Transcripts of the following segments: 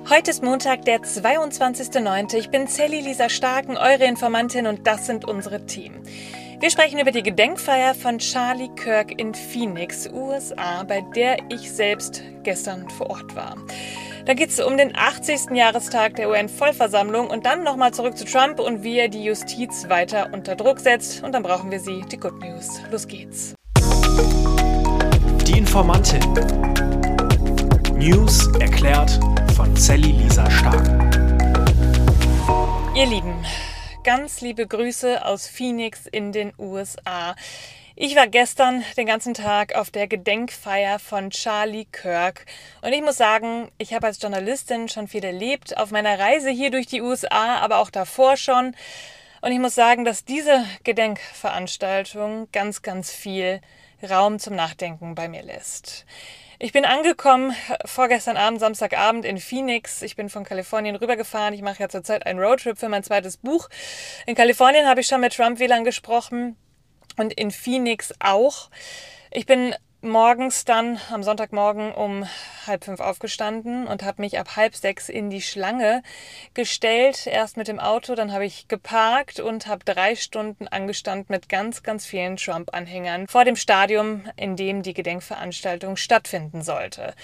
Heute ist Montag, der 22.09. Ich bin Sally Lisa Starken, eure Informantin, und das sind unsere Themen. Wir sprechen über die Gedenkfeier von Charlie Kirk in Phoenix, USA, bei der ich selbst gestern vor Ort war. Dann geht es um den 80. Jahrestag der UN-Vollversammlung und dann nochmal zurück zu Trump und wie er die Justiz weiter unter Druck setzt. Und dann brauchen wir sie, die Good News. Los geht's. Die Informantin. News erklärt von Sally Lisa Stark. Ihr Lieben, ganz liebe Grüße aus Phoenix in den USA. Ich war gestern den ganzen Tag auf der Gedenkfeier von Charlie Kirk und ich muss sagen, ich habe als Journalistin schon viel erlebt auf meiner Reise hier durch die USA, aber auch davor schon. Und ich muss sagen, dass diese Gedenkveranstaltung ganz, ganz viel Raum zum Nachdenken bei mir lässt. Ich bin angekommen vorgestern Abend, Samstagabend in Phoenix. Ich bin von Kalifornien rübergefahren. Ich mache ja zurzeit einen Roadtrip für mein zweites Buch. In Kalifornien habe ich schon mit Trump-Wählern gesprochen und in Phoenix auch. Ich bin morgens dann am Sonntagmorgen um 4:30 aufgestanden und habe mich ab 5:30 in die Schlange gestellt. Erst mit dem Auto, dann habe ich geparkt und habe 3 Stunden angestanden mit ganz, ganz vielen Trump-Anhängern vor dem Stadion, in dem die Gedenkveranstaltung stattfinden sollte.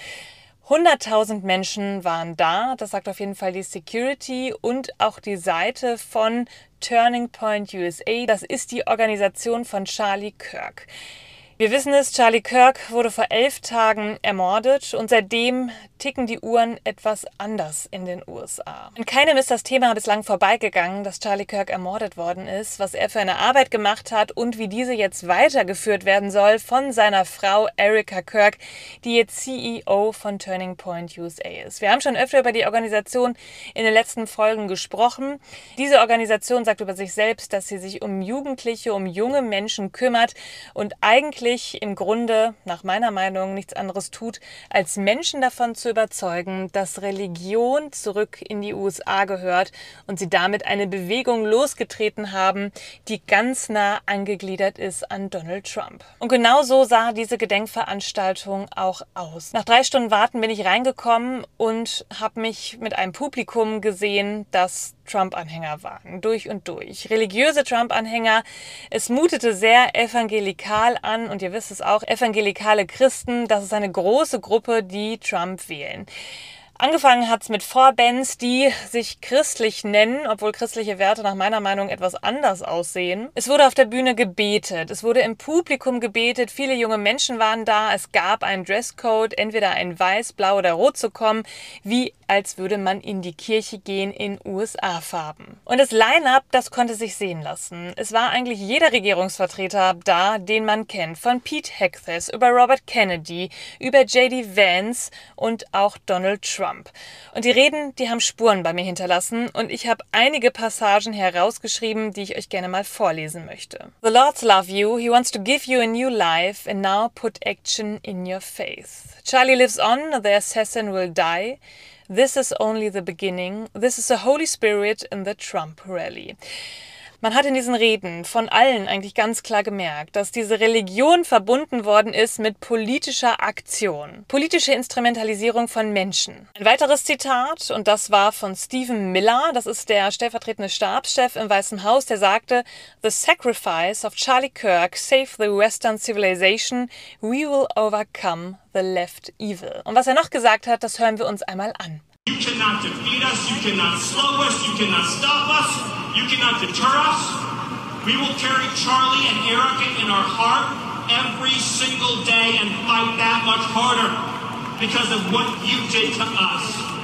100.000 Menschen waren da, das sagt auf jeden Fall die Security und auch die Seite von Turning Point USA. Das ist die Organisation von Charlie Kirk. Wir wissen es, Charlie Kirk wurde vor 11 Tagen ermordet und seitdem ticken die Uhren etwas anders in den USA. An keinem ist das Thema bislang vorbeigegangen, dass Charlie Kirk ermordet worden ist, was er für eine Arbeit gemacht hat und wie diese jetzt weitergeführt werden soll von seiner Frau Erica Kirk, die jetzt CEO von Turning Point USA ist. Wir haben schon öfter über die Organisation in den letzten Folgen gesprochen. Diese Organisation sagt über sich selbst, dass sie sich um Jugendliche, um junge Menschen kümmert und eigentlich im Grunde, nach meiner Meinung, nichts anderes tut, als Menschen davon zu überzeugen, dass Religion zurück in die USA gehört und sie damit eine Bewegung losgetreten haben, die ganz nah angegliedert ist an Donald Trump. Und genau so sah diese Gedenkveranstaltung auch aus. Nach 3 Stunden Warten bin ich reingekommen und habe mich mit einem Publikum gesehen, das Trump-Anhänger waren, durch und durch. Religiöse Trump-Anhänger. Es mutete sehr evangelikal an und ihr wisst es auch, evangelikale Christen, das ist eine große Gruppe, die Trump wählen. Angefangen hat es mit Vorbands, die sich christlich nennen, obwohl christliche Werte nach meiner Meinung etwas anders aussehen. Es wurde auf der Bühne gebetet, es wurde im Publikum gebetet, viele junge Menschen waren da, es gab einen Dresscode, entweder ein weiß, blau oder rot zu kommen, wie als würde man in die Kirche gehen in USA-Farben. Und das Line-Up, das konnte sich sehen lassen. Es war eigentlich jeder Regierungsvertreter da, den man kennt, von Pete Hegseth über Robert Kennedy, über J.D. Vance und auch Donald Trump. Und die Reden, die haben Spuren bei mir hinterlassen und ich habe einige Passagen herausgeschrieben, die ich euch gerne mal vorlesen möchte. The Lord loves you, he wants to give you a new life and now put action in your faith. Charlie lives on, the assassin will die. This is only the beginning. This is the Holy Spirit in the Trump rally. Man hat in diesen Reden von allen eigentlich ganz klar gemerkt, dass diese Religion verbunden worden ist mit politischer Aktion, politische Instrumentalisierung von Menschen. Ein weiteres Zitat, und das war von Stephen Miller, das ist der stellvertretende Stabschef im Weißen Haus, der sagte, "The sacrifice of Charlie Kirk saved the Western civilization. We will overcome the left evil." Und was er noch gesagt hat, das hören wir uns einmal an. You cannot defeat us, you cannot slow us, you cannot stop us, you cannot deter us. We will carry Charlie and Erica in our heart every single day and fight that much harder because of what you did to us.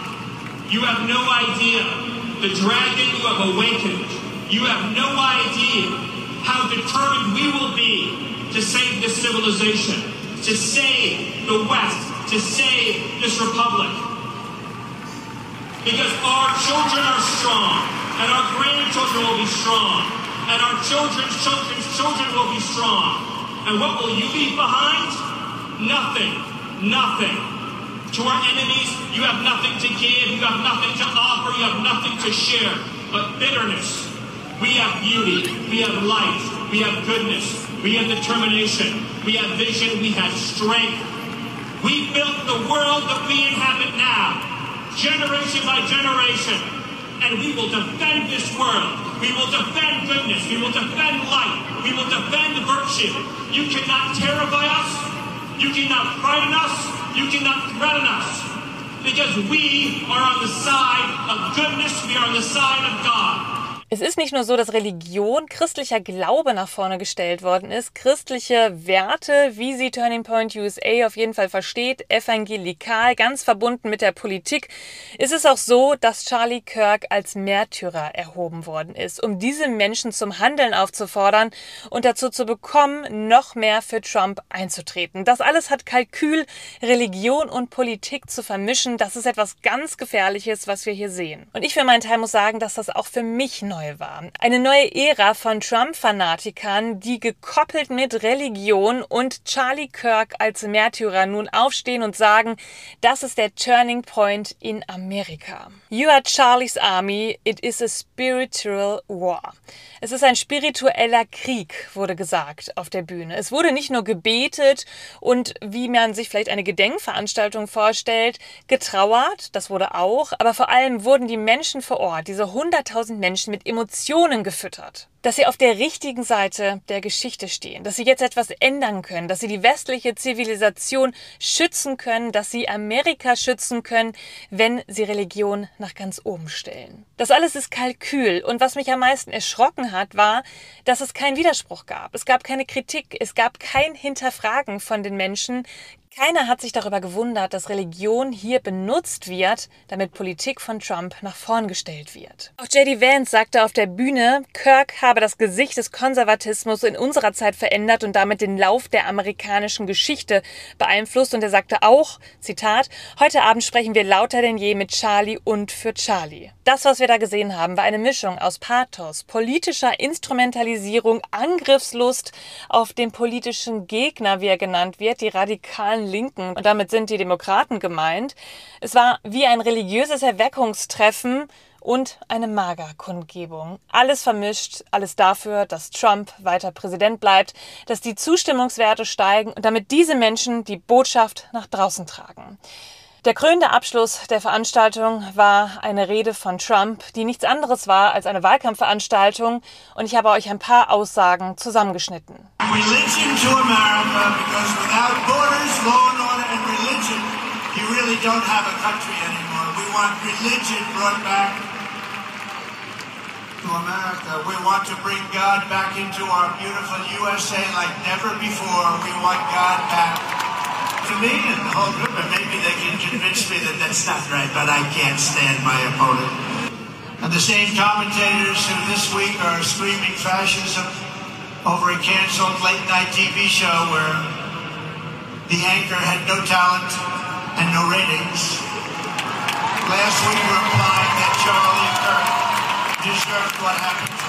You have no idea the dragon you have awakened. You have no idea how determined we will be to save this civilization, to save the West, to save this republic. Because our children are strong, and our grandchildren will be strong, and our children's children's children will be strong. And what will you leave behind? Nothing. Nothing. To our enemies, you have nothing to give, you have nothing to offer, you have nothing to share, but bitterness. We have beauty, we have light, we have goodness, we have determination, we have vision, we have strength. We built the world that we inhabit now. generation by generation. And we will defend this world. We will defend goodness. We will defend light. We will defend virtue. You cannot terrify us. You cannot frighten us. You cannot threaten us. Because we are on the side of goodness. We are on the side of God. Es ist nicht nur so, dass Religion, christlicher Glaube nach vorne gestellt worden ist, christliche Werte, wie sie Turning Point USA auf jeden Fall versteht, evangelikal, ganz verbunden mit der Politik, ist es auch so, dass Charlie Kirk als Märtyrer erhoben worden ist, um diese Menschen zum Handeln aufzufordern und dazu zu bekommen, noch mehr für Trump einzutreten. Das alles hat Kalkül, Religion und Politik zu vermischen. Das ist etwas ganz Gefährliches, was wir hier sehen. Und ich für meinen Teil muss sagen, dass das auch für mich neu war. Eine neue Ära von Trump-Fanatikern, die gekoppelt mit Religion und Charlie Kirk als Märtyrer nun aufstehen und sagen, das ist der Turning Point in Amerika. You are Charlie's army, it is a spiritual war. Es ist ein spiritueller Krieg, wurde gesagt auf der Bühne. Es wurde nicht nur gebetet und, wie man sich vielleicht eine Gedenkveranstaltung vorstellt, getrauert, das wurde auch, aber vor allem wurden die Menschen vor Ort, diese 100.000 Menschen, mit Emotionen gefüttert. Dass sie auf der richtigen Seite der Geschichte stehen, dass sie jetzt etwas ändern können, dass sie die westliche Zivilisation schützen können, dass sie Amerika schützen können, wenn sie Religion nach ganz oben stellen. Das alles ist Kalkül und was mich am meisten erschrocken hat, war, dass es keinen Widerspruch gab. Es gab keine Kritik, es gab kein Hinterfragen von den Menschen. Keiner hat sich darüber gewundert, dass Religion hier benutzt wird, damit Politik von Trump nach vorn gestellt wird. Auch J.D. Vance sagte auf der Bühne, Kirk habe das Gesicht des Konservatismus in unserer Zeit verändert und damit den Lauf der amerikanischen Geschichte beeinflusst. Und er sagte auch, Zitat, heute Abend sprechen wir lauter denn je mit Charlie und für Charlie. Das, was wir da gesehen haben, war eine Mischung aus Pathos, politischer Instrumentalisierung, Angriffslust auf den politischen Gegner, wie er genannt wird, die radikalen Linken, und damit sind die Demokraten gemeint. Es war wie ein religiöses Erweckungstreffen und eine Magerkundgebung. Alles vermischt, alles dafür, dass Trump weiter Präsident bleibt, dass die Zustimmungswerte steigen und damit diese Menschen die Botschaft nach draußen tragen. Der krönende Abschluss der Veranstaltung war eine Rede von Trump, die nichts anderes war als eine Wahlkampfveranstaltung, und ich habe euch ein paar Aussagen zusammengeschnitten. Religion to America, because without borders, law and order and religion, you really don't have a country anymore. We want religion brought back to America. We want to bring God back into our beautiful USA like never before. We want God back. To me and the whole group, and maybe they can convince me that that's not right, but I can't stand my opponent. And the same commentators who this week are screaming fascism over a canceled late-night TV show where the anchor had no talent and no ratings. Last week were implying that Charlie Kirk deserved what happened to him.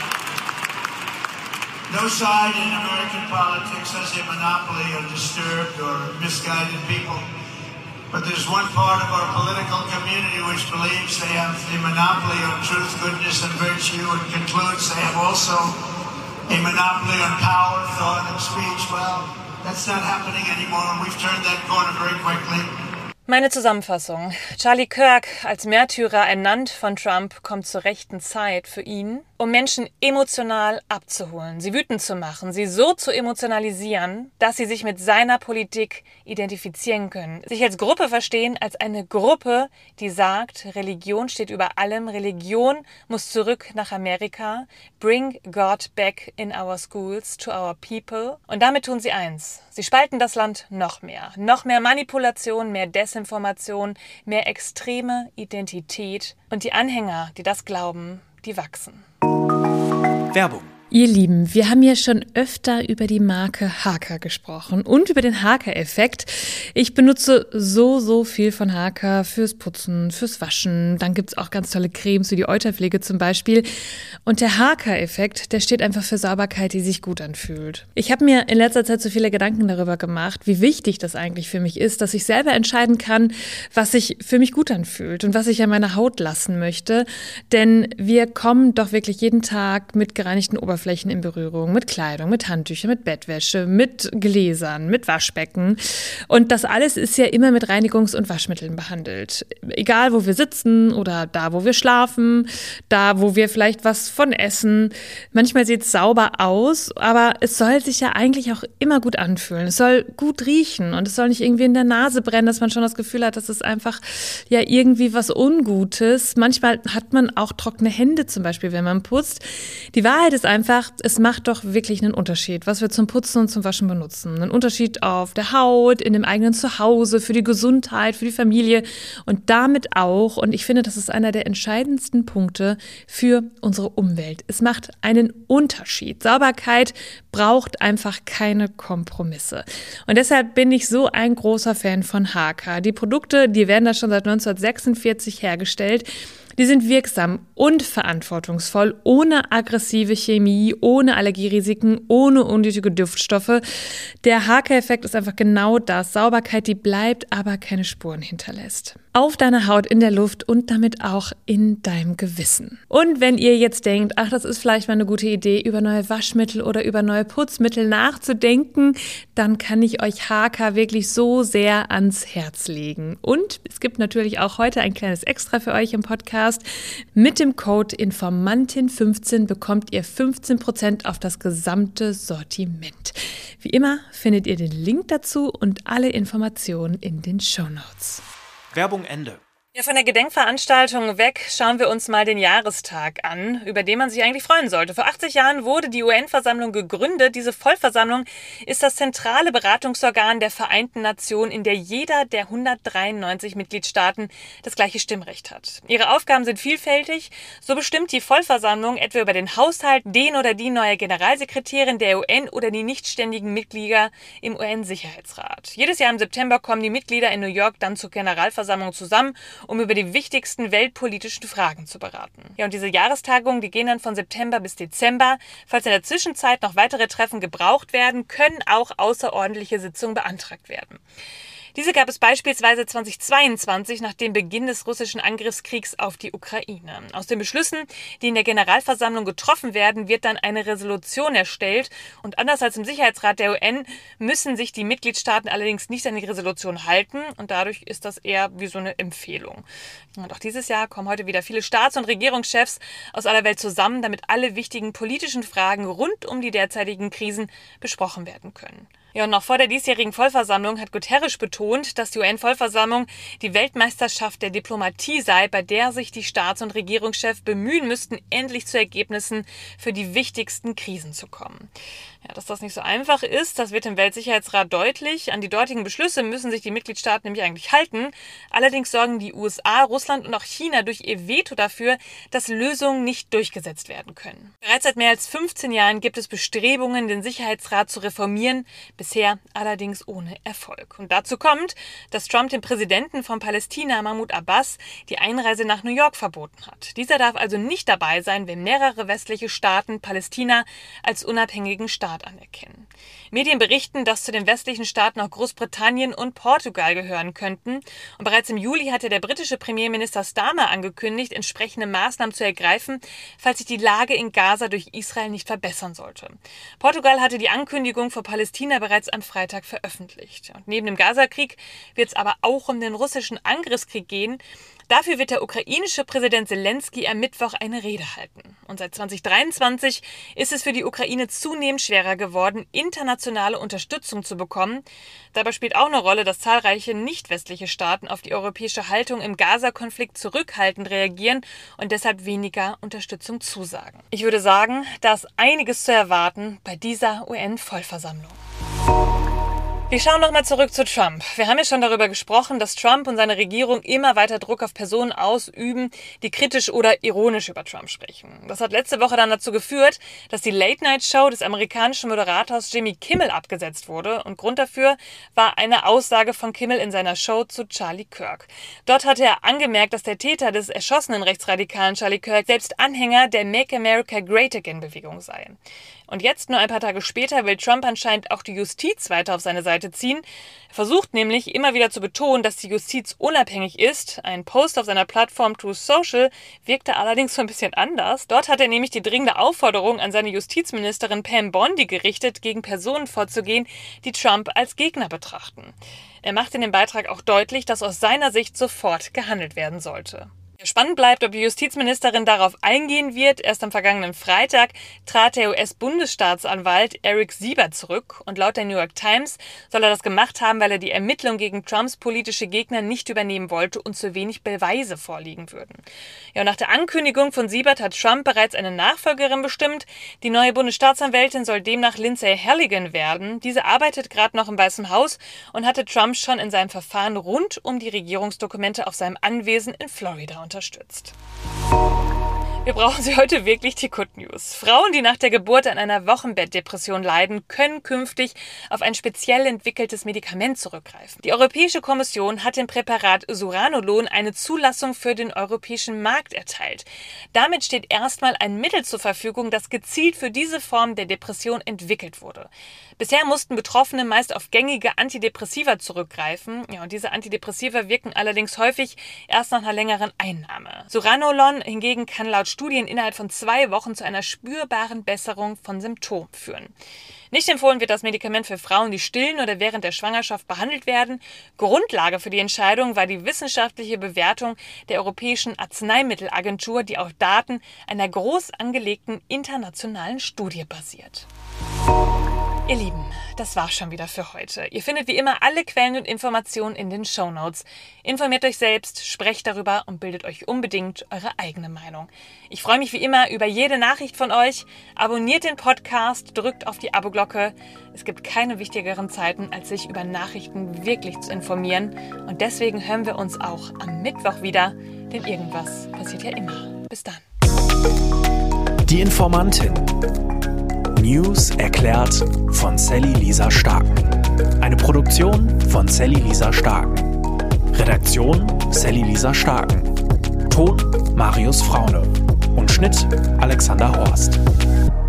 No side in American politics has a monopoly on disturbed or misguided people. But there's one part of our political community which believes they have the monopoly on truth, goodness, and virtue, and concludes they have also a monopoly on power, thought, and speech. Well, that's not happening anymore, and we've turned that corner very quickly. Meine Zusammenfassung. Charlie Kirk als Märtyrer ernannt von Trump kommt zur rechten Zeit für ihn, um Menschen emotional abzuholen, sie wütend zu machen, sie so zu emotionalisieren, dass sie sich mit seiner Politik identifizieren können, sich als Gruppe verstehen, als eine Gruppe, die sagt, Religion steht über allem, Religion muss zurück nach Amerika, bring God back in our schools to our people. Und damit tun sie eins, sie spalten das Land noch mehr Manipulation, mehr Desinformation, mehr extreme Identität, und die Anhänger, die das glauben, die wachsen. Werbung. Ihr Lieben, wir haben ja schon öfter über die Marke Haaker gesprochen und über den Haaker-Effekt. Ich benutze so viel von Haaker fürs Putzen, fürs Waschen. Dann gibt's auch ganz tolle Cremes wie die Euterpflege zum Beispiel. Und der Haaker-Effekt, der steht einfach für Sauberkeit, die sich gut anfühlt. Ich habe mir in letzter Zeit so viele Gedanken darüber gemacht, wie wichtig das eigentlich für mich ist, dass ich selber entscheiden kann, was sich für mich gut anfühlt und was ich an meiner Haut lassen möchte. Denn wir kommen doch wirklich jeden Tag mit gereinigten Oberflächen Oberflächen in Berührung, mit Kleidung, mit Handtüchern, mit Bettwäsche, mit Gläsern, mit Waschbecken. Und das alles ist ja immer mit Reinigungs- und Waschmitteln behandelt. Egal, wo wir sitzen oder da, wo wir schlafen, da, wo wir vielleicht was von essen. Manchmal sieht es sauber aus, aber es soll sich ja eigentlich auch immer gut anfühlen. Es soll gut riechen und es soll nicht irgendwie in der Nase brennen, dass man schon das Gefühl hat, das ist einfach ja irgendwie was Ungutes. Manchmal hat man auch trockene Hände zum Beispiel, wenn man putzt. Die Wahrheit ist einfach, es macht doch wirklich einen Unterschied, was wir zum Putzen und zum Waschen benutzen. Einen Unterschied auf der Haut, in dem eigenen Zuhause, für die Gesundheit, für die Familie und damit auch, und ich finde, das ist einer der entscheidendsten Punkte für unsere Umwelt. Es macht einen Unterschied. Sauberkeit braucht einfach keine Kompromisse. Und deshalb bin ich so ein großer Fan von Haaker. Die Produkte, die werden da schon seit 1946 hergestellt. Die sind wirksam und verantwortungsvoll, ohne aggressive Chemie, ohne Allergierisiken, ohne unnötige Duftstoffe. Der Haaker-Effekt ist einfach genau das. Sauberkeit, die bleibt, aber keine Spuren hinterlässt. Auf deiner Haut, in der Luft und damit auch in deinem Gewissen. Und wenn ihr jetzt denkt, ach, das ist vielleicht mal eine gute Idee, über neue Waschmittel oder über neue Putzmittel nachzudenken, dann kann ich euch Haaker wirklich so sehr ans Herz legen. Und es gibt natürlich auch heute ein kleines Extra für euch im Podcast. Mit dem Code Informantin15 bekommt ihr 15% auf das gesamte Sortiment. Wie immer findet ihr den Link dazu und alle Informationen in den Shownotes. Werbung Ende. Ja, von der Gedenkveranstaltung weg schauen wir uns mal den Jahrestag an, über den man sich eigentlich freuen sollte. Vor 80 Jahren wurde die UN-Versammlung gegründet. Diese Vollversammlung ist das zentrale Beratungsorgan der Vereinten Nationen, in der jeder der 193 Mitgliedstaaten das gleiche Stimmrecht hat. Ihre Aufgaben sind vielfältig. So bestimmt die Vollversammlung etwa über den Haushalt, den oder die neue Generalsekretärin der UN oder die nichtständigen Mitglieder im UN-Sicherheitsrat. Jedes Jahr im September kommen die Mitglieder in New York dann zur Generalversammlung zusammen, um über die wichtigsten weltpolitischen Fragen zu beraten. Ja, und diese Jahrestagungen, die gehen dann von September bis Dezember. Falls in der Zwischenzeit noch weitere Treffen gebraucht werden, können auch außerordentliche Sitzungen beantragt werden. Diese gab es beispielsweise 2022 nach dem Beginn des russischen Angriffskriegs auf die Ukraine. Aus den Beschlüssen, die in der Generalversammlung getroffen werden, wird dann eine Resolution erstellt. Und anders als im Sicherheitsrat der UN müssen sich die Mitgliedstaaten allerdings nicht an die Resolution halten. Und dadurch ist das eher wie so eine Empfehlung. Und auch dieses Jahr kommen heute wieder viele Staats- und Regierungschefs aus aller Welt zusammen, damit alle wichtigen politischen Fragen rund um die derzeitigen Krisen besprochen werden können. Ja, und noch vor der diesjährigen Vollversammlung hat Guterres betont, dass die UN-Vollversammlung die Weltmeisterschaft der Diplomatie sei, bei der sich die Staats- und Regierungschefs bemühen müssten, endlich zu Ergebnissen für die wichtigsten Krisen zu kommen. Ja, dass das nicht so einfach ist, das wird im Weltsicherheitsrat deutlich. An die dortigen Beschlüsse müssen sich die Mitgliedstaaten nämlich eigentlich halten. Allerdings sorgen die USA, Russland und auch China durch ihr Veto dafür, dass Lösungen nicht durchgesetzt werden können. Bereits seit mehr als 15 Jahren gibt es Bestrebungen, den Sicherheitsrat zu reformieren, bisher allerdings ohne Erfolg. Und dazu kommt, dass Trump dem Präsidenten von Palästina, Mahmoud Abbas, die Einreise nach New York verboten hat. Dieser darf also nicht dabei sein, wenn mehrere westliche Staaten Palästina als unabhängigen Staat anerkennen. Medien berichten, dass zu den westlichen Staaten auch Großbritannien und Portugal gehören könnten. Und bereits im Juli hatte der britische Premierminister Starmer angekündigt, entsprechende Maßnahmen zu ergreifen, falls sich die Lage in Gaza durch Israel nicht verbessern sollte. Portugal hatte die Ankündigung für Palästina bereits am Freitag veröffentlicht. Und neben dem Gazakrieg wird es aber auch um den russischen Angriffskrieg gehen. Dafür wird der ukrainische Präsident Zelensky am Mittwoch eine Rede halten. Und seit 2023 ist es für die Ukraine zunehmend schwerer geworden, internationale Unterstützung zu bekommen. Dabei spielt auch eine Rolle, dass zahlreiche nicht-westliche Staaten auf die europäische Haltung im Gaza-Konflikt zurückhaltend reagieren und deshalb weniger Unterstützung zusagen. Ich würde sagen, da ist einiges zu erwarten bei dieser UN-Vollversammlung. Wir schauen nochmal zurück zu Trump. Wir haben ja schon darüber gesprochen, dass Trump und seine Regierung immer weiter Druck auf Personen ausüben, die kritisch oder ironisch über Trump sprechen. Das hat letzte Woche dann dazu geführt, dass die Late-Night-Show des amerikanischen Moderators Jimmy Kimmel abgesetzt wurde. Und Grund dafür war eine Aussage von Kimmel in seiner Show zu Charlie Kirk. Dort hatte er angemerkt, dass der Täter des erschossenen rechtsradikalen Charlie Kirk selbst Anhänger der Make America Great Again Bewegung sei. Und jetzt, nur ein paar Tage später, will Trump anscheinend auch die Justiz weiter auf seine Seite ziehen. Er versucht nämlich immer wieder zu betonen, dass die Justiz unabhängig ist. Ein Post auf seiner Plattform Truth Social wirkte allerdings so ein bisschen anders. Dort hat er nämlich die dringende Aufforderung an seine Justizministerin Pam Bondi gerichtet, gegen Personen vorzugehen, die Trump als Gegner betrachten. Er macht in dem Beitrag auch deutlich, dass aus seiner Sicht sofort gehandelt werden sollte. Spannend bleibt, ob die Justizministerin darauf eingehen wird. Erst am vergangenen Freitag trat der US-Bundesstaatsanwalt Eric Siebert zurück. Und laut der New York Times soll er das gemacht haben, weil er die Ermittlungen gegen Trumps politische Gegner nicht übernehmen wollte und zu wenig Beweise vorliegen würden. Ja, und nach der Ankündigung von Siebert hat Trump bereits eine Nachfolgerin bestimmt. Die neue Bundesstaatsanwältin soll demnach Lindsay Halligan werden. Diese arbeitet gerade noch im Weißen Haus und hatte Trump schon in seinem Verfahren rund um die Regierungsdokumente auf seinem Anwesen in Florida unterstützt. Wir brauchen sie heute wirklich, die Good News. Frauen, die nach der Geburt an einer Wochenbettdepression leiden, können künftig auf ein speziell entwickeltes Medikament zurückgreifen. Die Europäische Kommission hat dem Präparat Zuranolon eine Zulassung für den europäischen Markt erteilt. Damit steht erstmal ein Mittel zur Verfügung, das gezielt für diese Form der Depression entwickelt wurde. Bisher mussten Betroffene meist auf gängige Antidepressiva zurückgreifen. Ja, und diese Antidepressiva wirken allerdings häufig erst nach einer längeren Einnahme. Zuranolon hingegen kann laut Studien innerhalb von 2 Wochen zu einer spürbaren Besserung von Symptomen führen. Nicht empfohlen wird das Medikament für Frauen, die stillen oder während der Schwangerschaft behandelt werden. Grundlage für die Entscheidung war die wissenschaftliche Bewertung der Europäischen Arzneimittelagentur, die auf Daten einer groß angelegten internationalen Studie basiert. Ihr Lieben, das war's schon wieder für heute. Ihr findet wie immer alle Quellen und Informationen in den Shownotes. Informiert euch selbst, sprecht darüber und bildet euch unbedingt eure eigene Meinung. Ich freue mich wie immer über jede Nachricht von euch. Abonniert den Podcast, drückt auf die Abo-Glocke. Es gibt keine wichtigeren Zeiten, als sich über Nachrichten wirklich zu informieren. Und deswegen hören wir uns auch am Mittwoch wieder, denn irgendwas passiert ja immer. Bis dann. Die Informantin. News erklärt von Sally Lisa Starken. Eine Produktion von Sally Lisa Starken. Redaktion Sally Lisa Starken. Ton Marius Fraune. Und Schnitt Alexander Horst.